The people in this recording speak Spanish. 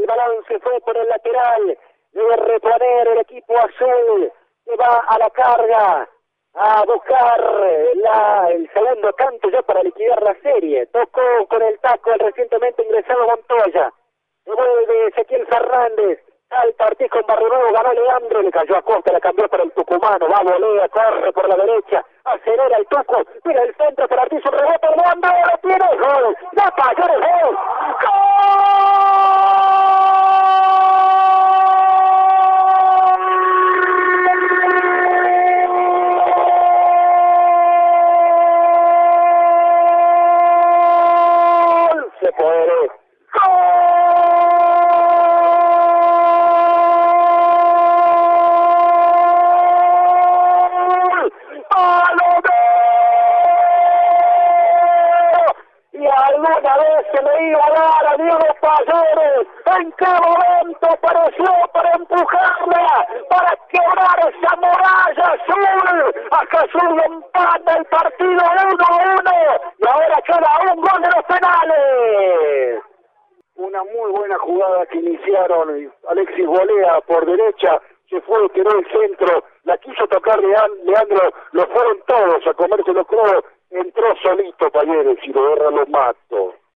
balón se fue por el lateral, debe reponer el equipo azul, que va a la carga, a buscar el segundo tanto ya para liquidar la serie. Tocó con el taco el recientemente ingresado Montoya, devuelve Ezequiel Fernández, salta Ortiz con Barrio, ganó Leandro, le cayó a Costa, la cambió para el tucumano, va volea, corre por la derecha, acelera el Tuco, mira el centro para Ortiz, un rebote, Leandro, lo tiene, gol, ya cayó el gol, ¡gol! Se puede, alguna vez se le iba a dar a Diego Talleres, en qué momento apareció para empujarla, para quebrar esa muralla azul. Acá Azul empata el partido 1-1 y ahora queda un gol de los penales. Una muy buena jugada que iniciaron, Alexis volea por derecha, se fue, quedó el centro, la quiso tocar Leandro, lo fueron todos a comerse los codos, entró solito Talleres y lo agarra los matos.